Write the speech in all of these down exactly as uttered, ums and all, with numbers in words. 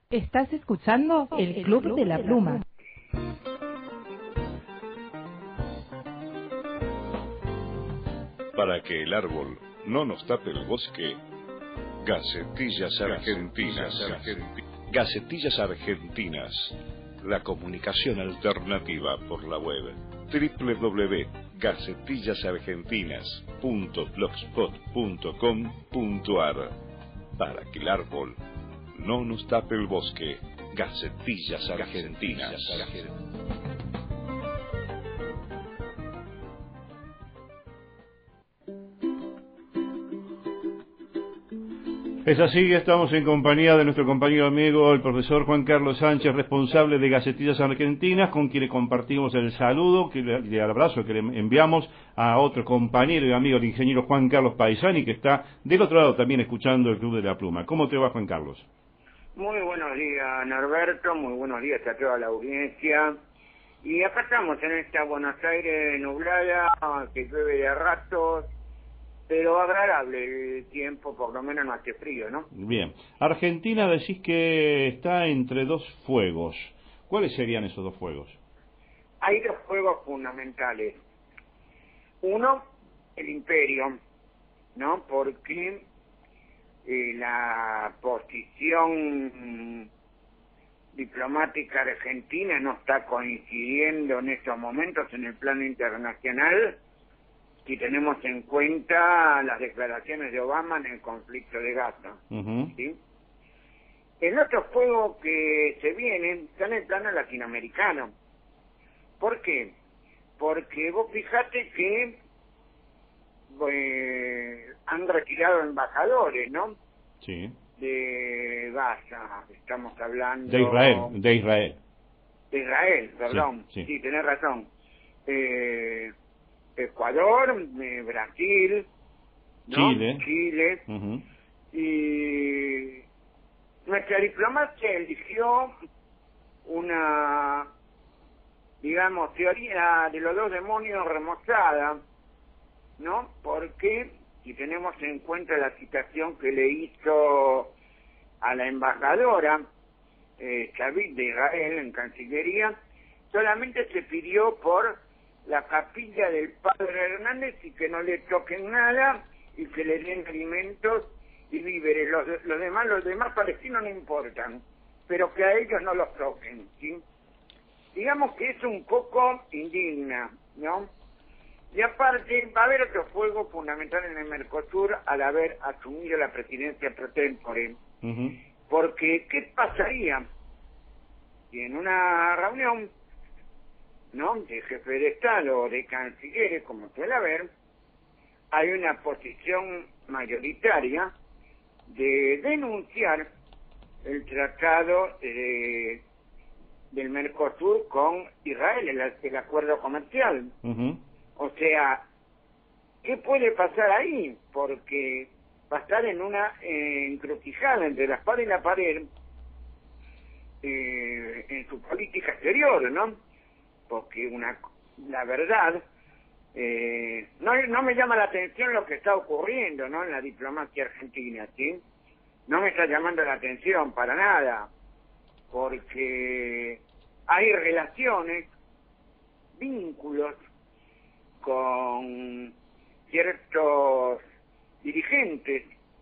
Estás escuchando El Club de la Pluma. Para que el árbol no nos tape el bosque, Gacetillas Argentinas. Gacetillas Argentinas, la comunicación alternativa por la web. doble u doble u doble u punto gacetillas argentinas punto blogspot punto com punto a r. Para que el árbol no nos tape el bosque, Gacetillas Argentinas. Es así, estamos en compañía de nuestro compañero amigo, el profesor Juan Carlos Sánchez, responsable de Gacetillas Argentinas, con quien compartimos el saludo y el abrazo que le enviamos a otro compañero y amigo, el ingeniero Juan Carlos Paisani, que está del otro lado también escuchando el Club de la Pluma. ¿Cómo te va, Juan Carlos? Muy buenos días, Norberto, muy buenos días a toda la audiencia. Y acá estamos en esta Buenos Aires nublada, que llueve de a ratos, pero agradable el tiempo, por lo menos no hace frío, ¿no? Bien. Argentina decís que está entre dos fuegos. ¿Cuáles serían esos dos fuegos? Hay dos fuegos fundamentales. Uno, el imperio, ¿no? Porque eh, la posición diplomática argentina no está coincidiendo en estos momentos en el plano internacional, si tenemos en cuenta las declaraciones de Obama en el conflicto de Gaza. Uh-huh. ¿Sí? El otro fuego que se viene está en el plano latinoamericano. ¿Por qué? Porque vos fijate que eh, han retirado embajadores, ¿no? Sí. De Gaza, estamos hablando... De Israel, de Israel. De Israel, perdón. Sí, sí. Sí, tenés razón. Eh... Ecuador, eh, Brasil, ¿no? Chile, Chile. Uh-huh. Y nuestra diplomacia eligió una, digamos, teoría de los dos demonios remozada, ¿no? Porque si tenemos en cuenta la citación que le hizo a la embajadora eh, David de Israel en Cancillería, solamente se pidió por la capilla del padre Hernández y que no le toquen nada y que le den alimentos y víveres. Los, los demás, los demás palestinos no importan, pero que a ellos no los toquen, ¿sí? Digamos que es un poco indigna, ¿no? Y aparte va a haber otro fuego fundamental en el Mercosur al haber asumido la presidencia pro tempore. Uh-huh. Porque, ¿qué pasaría si en una reunión, ¿no?, de jefe de Estado o de cancilleres, como suele haber, hay una posición mayoritaria de denunciar el tratado de, del Mercosur con Israel, el, el acuerdo comercial? Uh-huh. O sea, ¿qué puede pasar ahí? Porque va a estar en una eh, encrucijada entre la espada y la pared eh, en su política exterior, ¿no? Porque una, la verdad, eh, no, no me llama la atención lo que está ocurriendo, ¿no?, en la diplomacia argentina, ¿sí? No me está llamando la atención para nada, porque hay relaciones, vínculos con ciertos dirigentes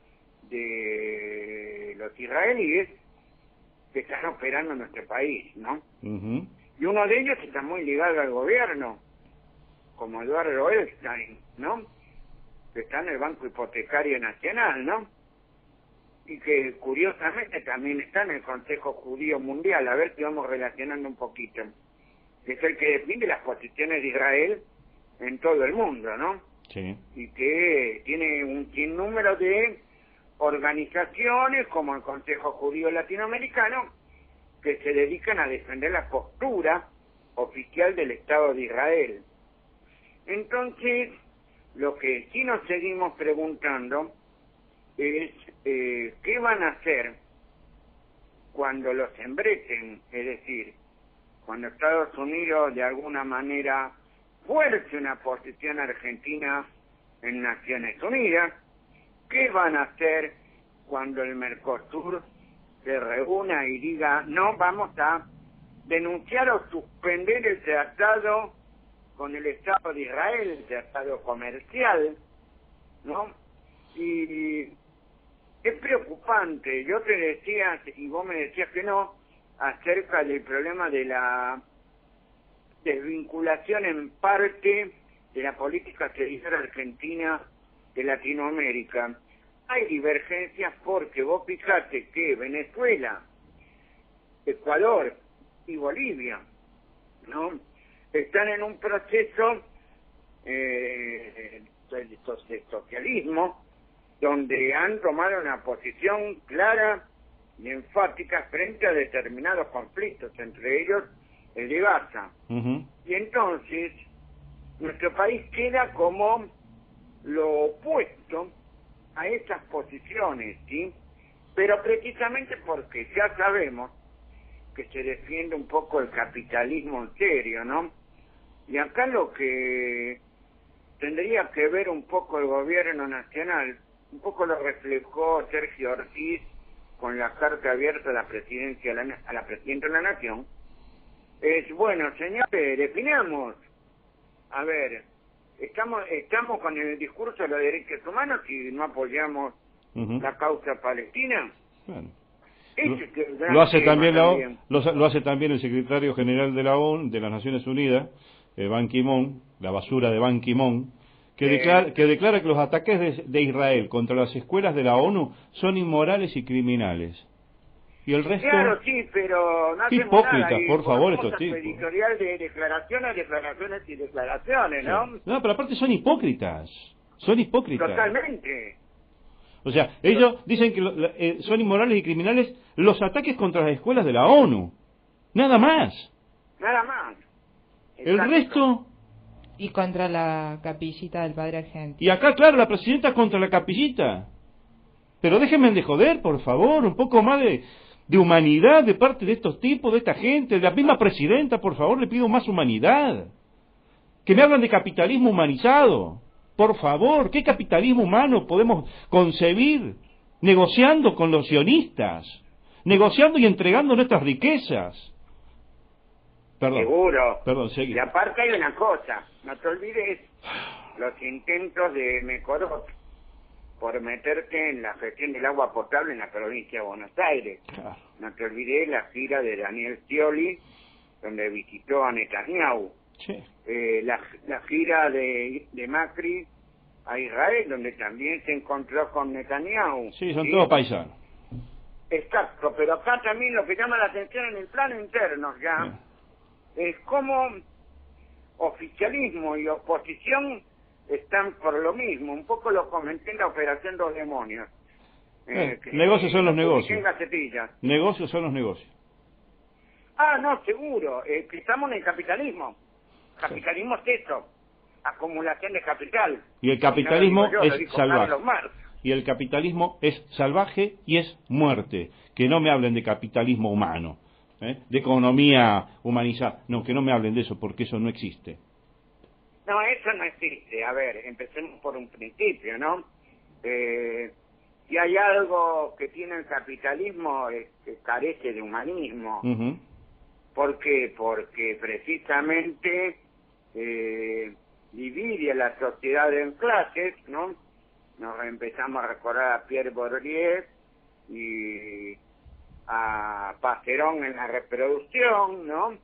de los israelíes que están operando en nuestro país, ¿no? Uh-huh. Y uno de ellos está muy ligado al gobierno, como Eduardo Elstein, ¿no?, que está en el Banco Hipotecario Nacional, ¿no?, y que curiosamente también está en el Consejo Judío Mundial, a ver si vamos relacionando un poquito, que es el que define las posiciones de Israel en todo el mundo, ¿no? Sí. Y que tiene un sinnúmero de organizaciones, como el Consejo Judío Latinoamericano, que se dedican a defender la postura oficial del Estado de Israel. Entonces, lo que sí nos seguimos preguntando es eh, ¿qué van a hacer cuando los embrechen? Es decir, cuando Estados Unidos de alguna manera fuerce una posición argentina en Naciones Unidas. ¿Qué van a hacer cuando el Mercosur se reúna y diga, no, vamos a denunciar o suspender el tratado con el Estado de Israel, el tratado comercial, ¿no? Y es preocupante. Yo te decía, y vos me decías que no, acerca del problema de la desvinculación en parte de la política exterior argentina de Latinoamérica. Hay divergencias porque vos fijate que Venezuela, Ecuador y Bolivia, ¿no?, están en un proceso eh, de socialismo donde han tomado una posición clara y enfática frente a determinados conflictos, entre ellos el de Gaza. Uh-huh. Y entonces nuestro país queda como lo opuesto a esas posiciones, ¿sí? Pero precisamente porque ya sabemos que se defiende un poco el capitalismo en serio, ¿no? Y acá lo que tendría que ver un poco el gobierno nacional, un poco lo reflejó Sergio Ortiz con la carta abierta a la presidencia, a la, a la presidenta de la Nación, es, bueno, señores, definamos, a ver, estamos estamos con el discurso de los derechos humanos y no apoyamos uh-huh. la causa palestina. Bueno. Lo, lo hace también la también. Lo, lo hace también el secretario general de la ONU, de las Naciones Unidas, eh, Ban Ki-moon, la basura de Ban Ki-moon, que, eh. declara, que declara que los ataques de, de Israel contra las escuelas de la ONU son inmorales y criminales. Y el resto... Claro, sí, pero no hipócritas, por favor, estos tipos. Editorial de declaraciones, declaraciones y declaraciones, ¿no? Sí. No, pero aparte son hipócritas. Son hipócritas. Totalmente. O sea, ellos dicen que lo, eh, son inmorales y criminales los ataques contra las escuelas de la ONU. Nada más. Nada más. Exacto. El resto... Y contra la capillita del padre argentino. Y acá, claro, la presidenta contra la capillita. Pero déjenme de joder, por favor, un poco más de, de humanidad de parte de estos tipos, de esta gente. De la misma presidenta, por favor, le pido más humanidad. Que me hablan de capitalismo humanizado. Por favor, ¿qué capitalismo humano podemos concebir negociando con los sionistas? Negociando y entregando nuestras riquezas. Perdón. Seguro. Perdón, seguí. Y aparte hay una cosa, no te olvides los intentos de Mecorot por meterte en la gestión del agua potable en la provincia de Buenos Aires. Claro. No te olvides la gira de Daniel Scioli, donde visitó a Netanyahu. Sí. Eh, la, la gira de, de Macri a Israel, donde también se encontró con Netanyahu. Sí, son ¿sí? todos paisanos. Exacto, pero acá también lo que llama la atención en el plano interno ya sí. es cómo oficialismo y oposición están por lo mismo. Un poco lo comenté en la Operación Dos Demonios. Eh, eh, negocios son los negocios. Gacetillas. Negocios son los negocios. Ah, no, seguro. Eh, que estamos en el capitalismo. Capitalismo sí. es eso. Acumulación de capital. Y el capitalismo yo, es salvaje. Y el capitalismo es salvaje y es muerte. Que no me hablen de capitalismo humano, ¿eh? de economía humanizada. No, que no me hablen de eso, porque eso no existe. No, eso no existe. A ver, empecemos por un principio, ¿no? Eh, si hay algo que tiene el capitalismo es que carece de humanismo. Uh-huh. ¿Por qué? Porque precisamente eh, divide a la sociedad en clases, ¿no? Nos empezamos a recordar a Pierre Bourdieu y a Passerón en la reproducción, ¿no?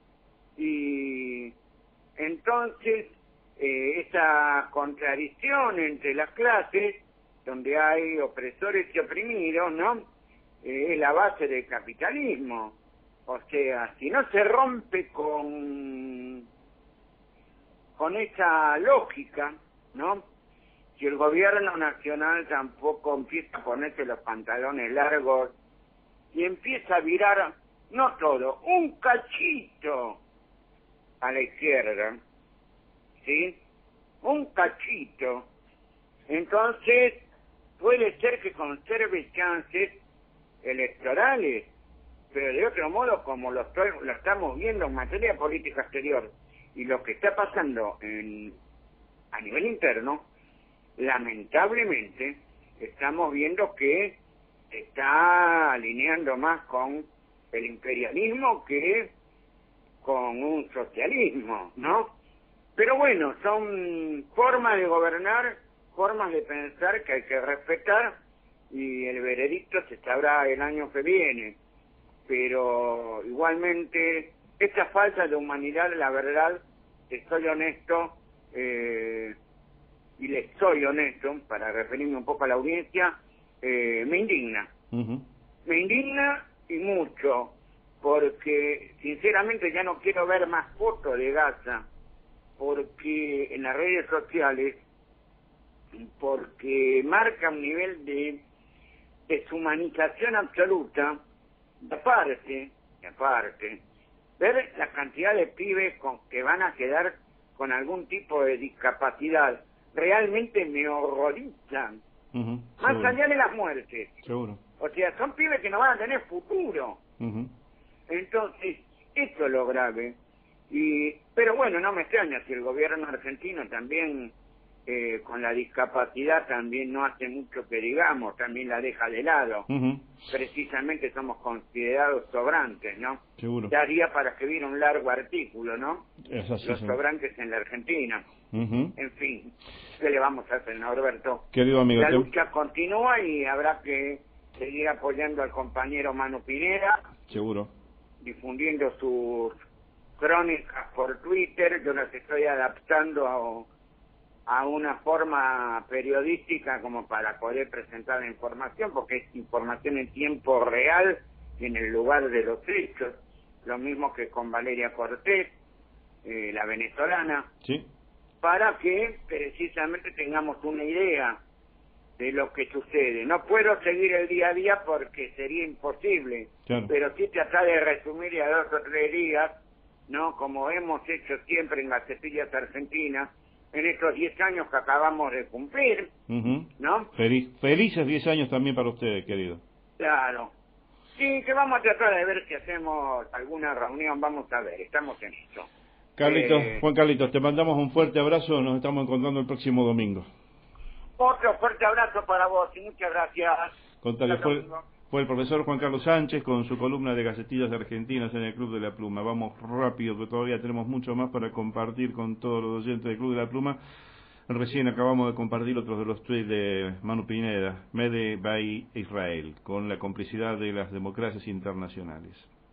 Y entonces eh, esa contradicción entre las clases, donde hay opresores y oprimidos, ¿no? Eh, es la base del capitalismo. O sea, si no se rompe con con esa lógica, ¿no? Si el gobierno nacional tampoco empieza a ponerse los pantalones largos y empieza a virar, no todo, un cachito a la izquierda, ¿sí? Un cachito. Entonces, puede ser que conserve chances electorales, pero de otro modo, como lo, estoy, lo estamos viendo en materia de política exterior y lo que está pasando en, a nivel interno, lamentablemente estamos viendo que está alineando más con el imperialismo que con un socialismo, ¿no? Pero bueno, son formas de gobernar, formas de pensar que hay que respetar, y el veredicto se sabrá el año que viene. Pero igualmente, esta falta de humanidad, la verdad, que soy honesto, eh, y les soy honesto, para referirme un poco a la audiencia, eh, me indigna. Uh-huh. Me indigna y mucho, porque sinceramente ya no quiero ver más fotos de Gaza, porque en las redes sociales, porque marca un nivel de deshumanización absoluta, y aparte, y aparte, ver la cantidad de pibes con, que van a quedar con algún tipo de discapacidad, realmente me horrorizan. Uh-huh, más seguro. Allá de las muertes. Seguro. O sea, son pibes que no van a tener futuro. Uh-huh. Entonces, esto es lo grave. Y, pero bueno, no me extraña si el gobierno argentino también, eh, con la discapacidad, también no hace mucho que digamos, también la deja de lado. Uh-huh. Precisamente somos considerados sobrantes, ¿no? Seguro. Daría para escribir un largo artículo, ¿no? Es así, Los sí. sobrantes en la Argentina. Uh-huh. En fin, ¿qué le vamos a hacer, Norberto? Querido amigo, la te... lucha continúa y habrá que seguir apoyando al compañero Manu Pineda. Seguro. Difundiendo sus crónicas por Twitter. Yo las estoy adaptando a, a una forma periodística como para poder presentar la información, porque es información en tiempo real y en el lugar de los hechos. Lo mismo que con Valeria Cortés, eh, la venezolana. Sí. Para que precisamente tengamos una idea de lo que sucede. No puedo seguir el día a día porque sería imposible, claro. Pero sí tratar de resumir a dos o tres días, ¿no? Como hemos hecho siempre en Gacetillas Argentinas, en estos diez años que acabamos de cumplir, uh-huh. ¿no? Feliz, felices diez años también para ustedes, querido. Claro. Sí, que vamos a tratar de ver si hacemos alguna reunión, vamos a ver, estamos en esto. Carlitos, eh, Juan Carlitos, te mandamos un fuerte abrazo, nos estamos encontrando el próximo domingo. Otro fuerte abrazo para vos y muchas gracias. Contale, fue, fue el profesor Juan Carlos Sánchez con su columna de Gacetillas Argentinas en el Club de la Pluma. Vamos rápido, que todavía tenemos mucho más para compartir con todos los oyentes del Club de la Pluma. Recién acabamos de compartir otros de los tweets de Manu Pineda, Mede by Israel, con la complicidad de las democracias internacionales.